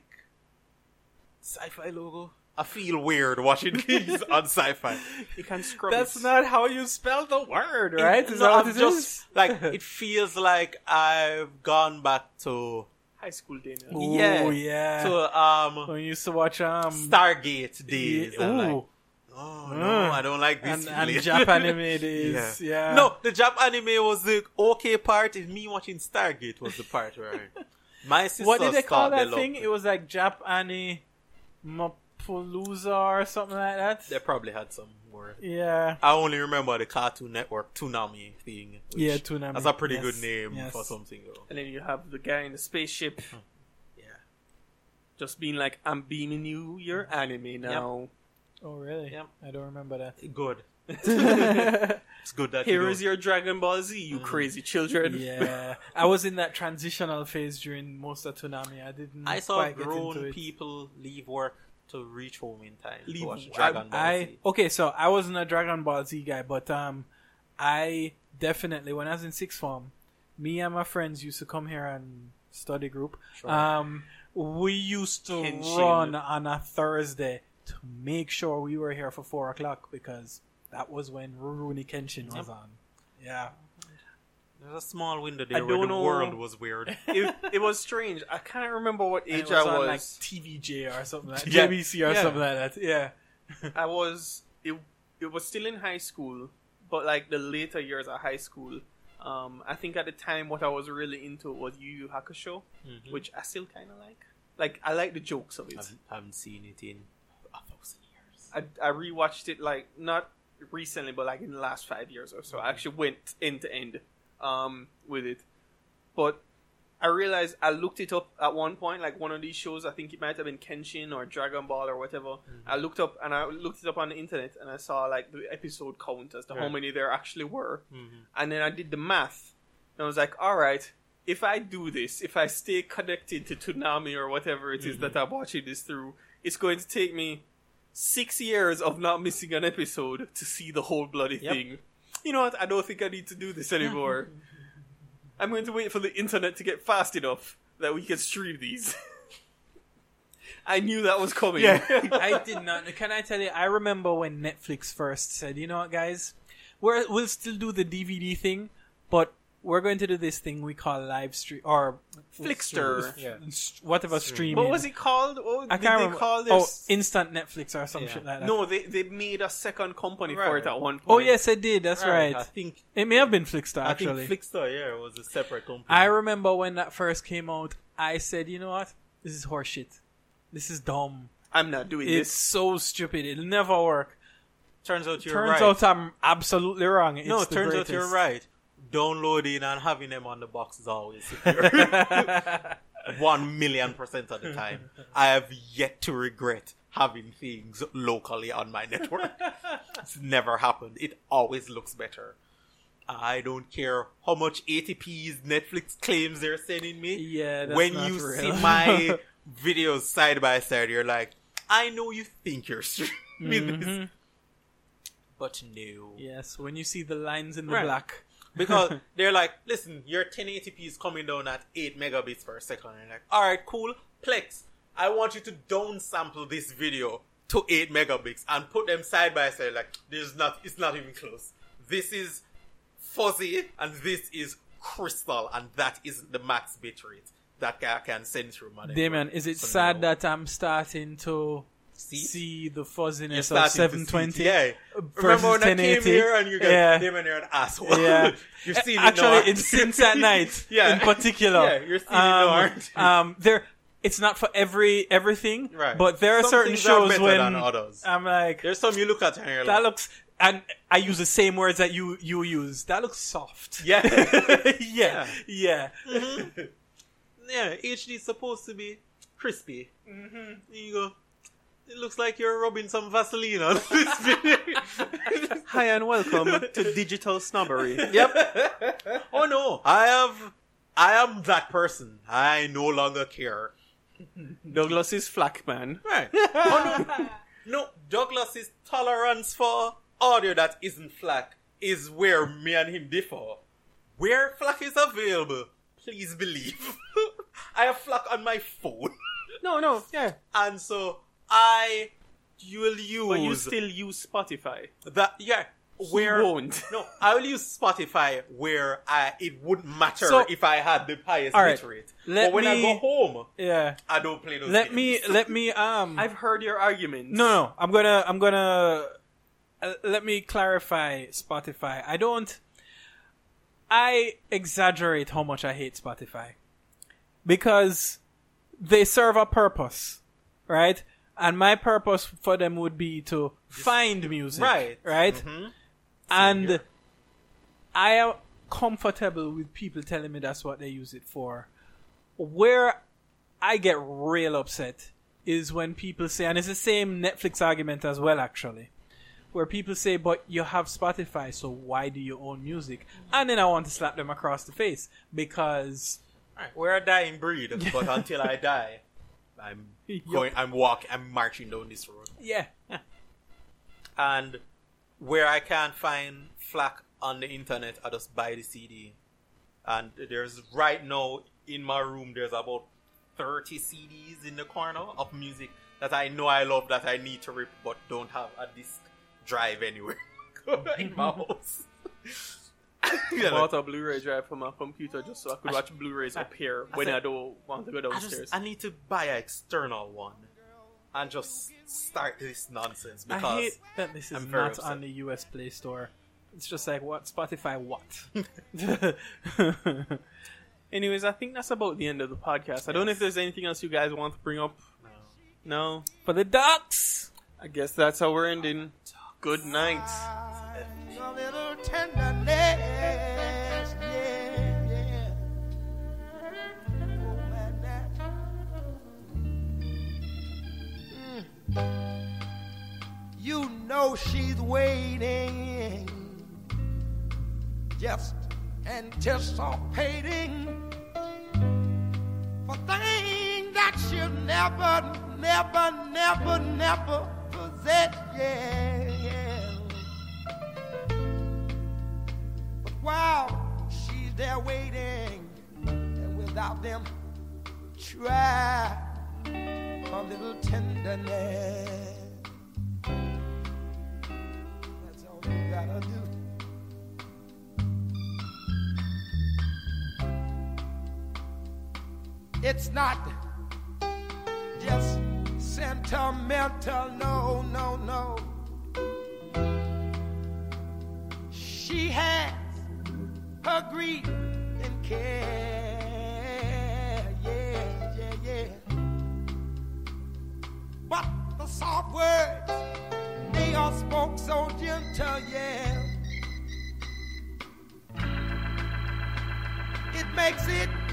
sci-fi logo. I feel weird watching these on Sci-Fi. You can scrub That's it. not how you spell the word, right? Is No, that what I'm it just is? like it feels like I've gone back to High school day now. Ooh, yeah. to When you used to watch Stargate days. And like, oh no, I don't like this. and feeling. Jap anime days. Yeah. No, the Jap anime was the okay part. And me watching Stargate was the part where my sister. What did they call thought that loved thing? It was like Jap anime Mapalooza or something like that. They probably had some more. Yeah. I only remember the Cartoon Network Toonami thing. which Yeah, Toonami. That's a pretty Yes, good name yes. for something though. And then you have the guy in the spaceship Yeah. just being like, I'm beaming you your anime now. Oh, really? Yep. I don't remember that. Good. It's good that Here you is your Dragon Ball Z, you crazy children. Yeah. I was in that transitional phase during most of Toonami. I didn't I saw quite get into grown it. people leave work to reach home in time Leave- to watch Dragon Ball Z. Okay, so I wasn't a Dragon Ball Z guy, but I definitely, when I was in sixth form, me and my friends used to come here and study group. Sure. We used to Kenshin. run on a Thursday to make sure we were here for 4:00 because that was when Rurouni Kenshin was on. Yeah. There's a small window I there where don't the know. world was weird. It was strange. I can't remember what And age it was I on was. like TVJ or something like that. Yeah. JBC or Yeah. something like that. Yeah. I was it was still in high school, but like the later years of high school. I think at the time what I was really into was Yu Yu Hakusho, which I still kind of like. Like I like the jokes of it. I haven't seen it in 1,000 years. I rewatched it like not recently, but like in the last 5 years or so. I actually went end to end with it, but I realized I looked it up at one point, like one of these shows. I think it might have been Kenshin or Dragon Ball or whatever. I looked it up on the internet, and I saw like the episode count as to how many there actually were, and then I did the math, and I was like, all right. If I do this, if I stay connected to Toonami or whatever it is that I'm watching this through, it's going to take me 6 years of not missing an episode to see the whole bloody thing. You know what? I don't think I need to do this anymore. I'm going to wait for the internet to get fast enough that we can stream these. I knew that was coming. Yeah. I did not. Can I tell you, I remember when Netflix first said, you know what, guys? We'll still do the DVD thing, but we're going to do this thing we call live stream or Flickster. whatever streaming. What was it called? What I did can't they remember. call Oh, this? Instant Netflix or some shit like that. No, they made a second company for Right. it at one point. Oh yes, it did. That's right. I think It may have been Flickster actually. I think Flickster, it was a separate company. I remember when that first came out, I said, you know what? This is horseshit. This is dumb. I'm not doing It's this. so stupid. It'll never work. Turns out you're Turns right. out I'm absolutely wrong. It's No, the turns out greatest. you're right. Downloading and having them on the box is always superior. 1,000,000% of the time. I have yet to regret having things locally on my network. It's never happened. It always looks better. I don't care how much ATPs Netflix claims they're sending me. Yeah, that's when not you real. see my videos side by side, you're like, I know you think you're streaming this. But no. Yes, when you see the lines in the Right. black. Because they're like, listen, your 1080p is coming down at 8 megabits per second. And you're like, alright, cool. Plex, I want you to downsample this video to 8 megabits and put them side by side. Like, it's not even close. This is fuzzy and this is crystal, and that is the max bitrate that I can send through my network. Damien, is it So sad now- that I'm starting to see the You're fuzziness of starting to 720 see it. Yeah. versus Remember when I came 1080? here and you guys, Yeah. Damon, you're an asshole. Yeah. You're seeing Actually, it now. it's since at night Yeah. in particular. Yeah, you're seeing it now, aren't you? It's not for everything, Right. but there are Some certain things are shows better when than others. I'm like, There's some you look at and you're that like, looks, and I use the same words that you use. That looks soft. yeah. yeah. Yeah, HD is supposed to be crispy. Mm-hmm. There you go. It looks like you're rubbing some Vaseline on this video. Hi and welcome to Digital Snobbery. Yep. Oh no, I am that person. I no longer care. Douglas is flack man. Right. Oh no. No, Douglas's tolerance for audio that isn't FLAC is where me and him differ. Where FLAC is available, please believe. I have FLAC on my phone. No, yeah. And so you will use But you still use Spotify. that. Yeah, where won't. No, I will use Spotify where it wouldn't matter So- if I had the highest All right, bitrate. let But when I me- go home, Yeah. I don't play those. Let games. me I've heard your arguments. No, I'm gonna let me clarify Spotify. I exaggerate how much I hate Spotify because they serve a purpose, right? And my purpose for them would be to find music, Right. Mm-hmm. And I am comfortable with people telling me that's what they use it for. Where I get real upset is when people say, and it's the same Netflix argument as well, actually, where people say, but you have Spotify, so why do you own music? And then I want to slap them across the face because Right, we're a dying breed, but until I die, I'm marching down this road. yeah, And where I can't find FLAC on the internet, I just buy the CD. And there's right now in my room, there's about 30 CDs in the corner of music that I know I love that I need to rip, but don't have a disc drive anywhere in my house. I bought a Blu-ray drive for my computer just so I could watch Blu-rays up here when I don't want to go downstairs. I need to buy an external one and just start this nonsense because I hate that this is I'm very not upset. on the US Play Store. It's just like, what? Spotify what? Anyways, I think that's about the end of the podcast. I don't know if there's anything else you guys want to bring up. No? For the ducks! I guess that's how we're ending. Good night. A little tenderness, yeah, yeah. Oh, man, you know she's waiting, just anticipating for things that she'll never, never, never, never possess, yeah, yeah. But while she's there waiting, and without them, try a little tenderness. That's all you gotta do. It's not just sentimental, no, no, no. She has her grief and care, yeah, yeah, yeah. makes it